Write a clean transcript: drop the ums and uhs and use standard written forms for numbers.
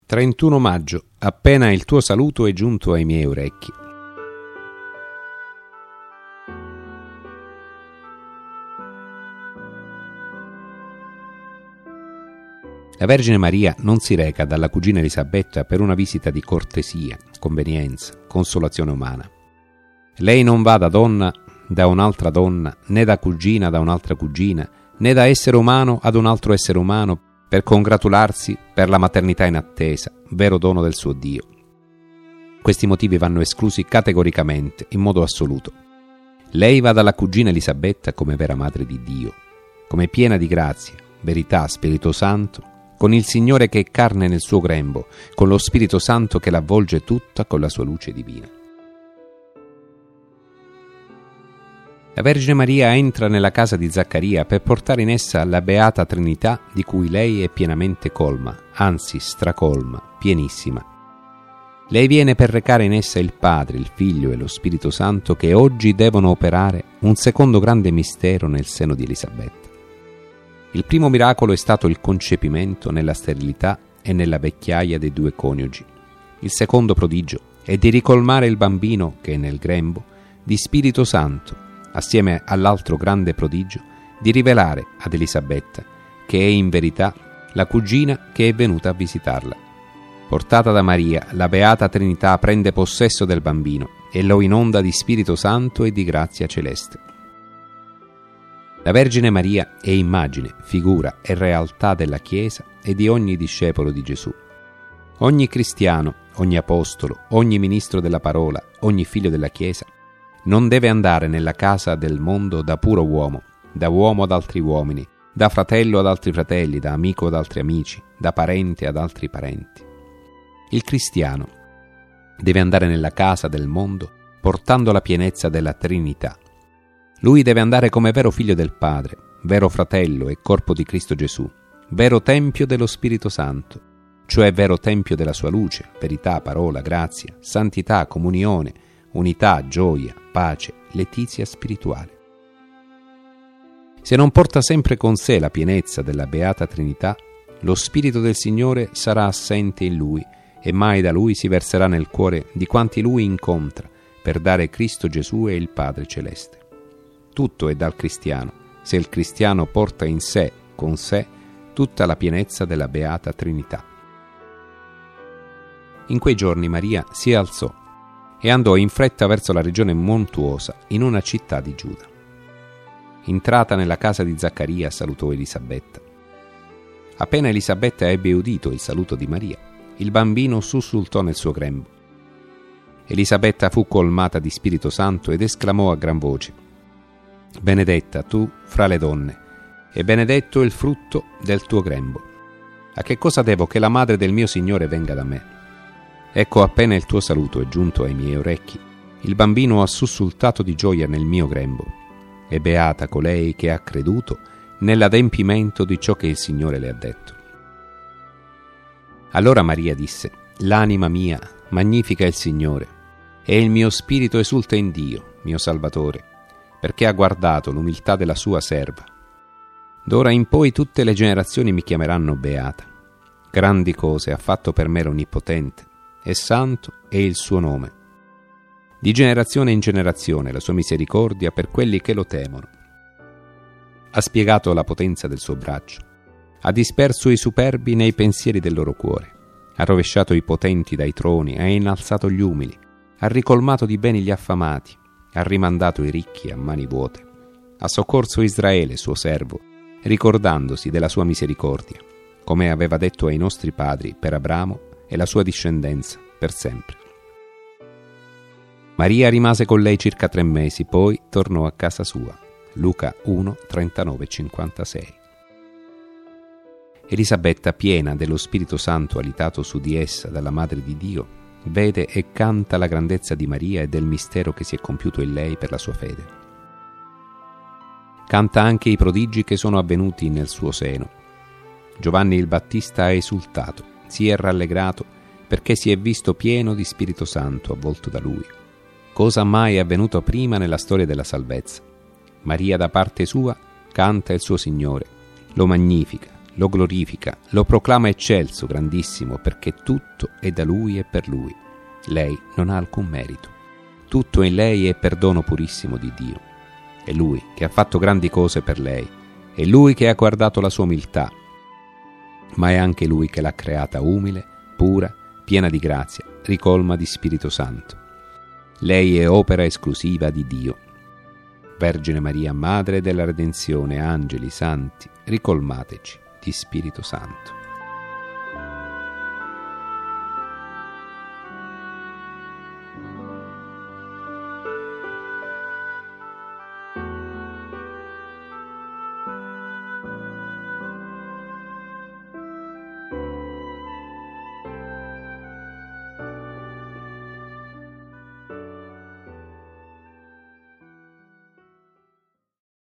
31 maggio, appena il tuo saluto è giunto ai miei orecchi. La Vergine Maria non si reca dalla cugina Elisabetta per una visita di cortesia, convenienza, consolazione umana. Lei non va da donna da un'altra donna, né da cugina da un'altra cugina, né da essere umano ad un altro essere umano per congratularsi per la maternità in attesa, vero dono del suo Dio. Questi motivi vanno esclusi categoricamente, in modo assoluto. Lei va dalla cugina Elisabetta come vera madre di Dio, come piena di grazia, verità, Spirito Santo, con il Signore che è carne nel suo grembo, con lo Spirito Santo che l'avvolge tutta con la sua luce divina. La Vergine Maria entra nella casa di Zaccaria per portare in essa la Beata Trinità di cui lei è pienamente colma, anzi stracolma, pienissima. Lei viene per recare in essa il Padre, il Figlio e lo Spirito Santo che oggi devono operare un secondo grande mistero nel seno di Elisabetta. Il primo miracolo è stato il concepimento nella sterilità e nella vecchiaia dei due coniugi. Il secondo prodigio è di ricolmare il bambino che è nel grembo di Spirito Santo, assieme all'altro grande prodigio di rivelare ad Elisabetta che è in verità la cugina che è venuta a visitarla. Portata da Maria, la Beata Trinità prende possesso del bambino e lo inonda di Spirito Santo e di grazia celeste. La Vergine Maria è immagine, figura e realtà della Chiesa e di ogni discepolo di Gesù. Ogni cristiano, ogni apostolo, ogni ministro della parola, ogni figlio della Chiesa non deve andare nella casa del mondo da puro uomo, da uomo ad altri uomini, da fratello ad altri fratelli, da amico ad altri amici, da parente ad altri parenti. Il cristiano deve andare nella casa del mondo portando la pienezza della Trinità. Lui deve andare come vero figlio del Padre, vero fratello e corpo di Cristo Gesù, vero tempio dello Spirito Santo, cioè vero tempio della sua luce, verità, parola, grazia, santità, comunione, unità, gioia, pace, letizia spirituale. Se non porta sempre con sé la pienezza della Beata Trinità, lo Spirito del Signore sarà assente in lui e mai da lui si verserà nel cuore di quanti lui incontra per dare Cristo Gesù e il Padre Celeste. Tutto è dal cristiano, se il cristiano porta in sé, con sé, tutta la pienezza della Beata Trinità. In quei giorni Maria si alzò e andò in fretta verso la regione montuosa in una città di Giuda. Entrata nella casa di Zaccaria salutò Elisabetta. Appena Elisabetta ebbe udito il saluto di Maria, il bambino sussultò nel suo grembo. Elisabetta fu colmata di Spirito Santo ed esclamò a gran voce: «Benedetta tu fra le donne, e benedetto il frutto del tuo grembo. A che cosa devo che la madre del mio Signore venga da me? Ecco, appena il tuo saluto è giunto ai miei orecchi, il bambino ha sussultato di gioia nel mio grembo. E beata colei che ha creduto nell'adempimento di ciò che il Signore le ha detto». Allora Maria disse: «L'anima mia magnifica il Signore, e il mio spirito esulta in Dio, mio Salvatore, perché ha guardato l'umiltà della sua serva. D'ora in poi tutte le generazioni mi chiameranno beata. Grandi cose ha fatto per me l'Onnipotente, e santo è il suo nome. Di generazione in generazione la sua misericordia per quelli che lo temono. Ha spiegato la potenza del suo braccio, ha disperso i superbi nei pensieri del loro cuore, ha rovesciato i potenti dai troni, ha innalzato gli umili, ha ricolmato di beni gli affamati, ha rimandato i ricchi a mani vuote, ha soccorso Israele, suo servo, ricordandosi della sua misericordia, come aveva detto ai nostri padri per Abramo e la sua discendenza per sempre». Maria rimase con lei circa 3 mesi, poi tornò a casa sua. Luca 1, 39-56. Elisabetta, piena dello Spirito Santo alitato su di essa dalla Madre di Dio, vede e canta la grandezza di Maria e del mistero che si è compiuto in lei per la sua fede. Canta anche i prodigi che sono avvenuti nel suo seno. Giovanni il Battista ha esultato, si è rallegrato perché si è visto pieno di Spirito Santo avvolto da lui, cosa mai è avvenuto prima nella storia della salvezza. Maria da parte sua canta il suo Signore, lo magnifica, lo glorifica, lo proclama eccelso, grandissimo, perché tutto è da Lui e per Lui. Lei non ha alcun merito. Tutto in lei è perdono purissimo di Dio. È Lui che ha fatto grandi cose per lei. È Lui che ha guardato la sua umiltà. Ma è anche Lui che l'ha creata umile, pura, piena di grazia, ricolma di Spirito Santo. Lei è opera esclusiva di Dio. Vergine Maria, Madre della Redenzione, angeli, santi, ricolmateci di Spirito Santo.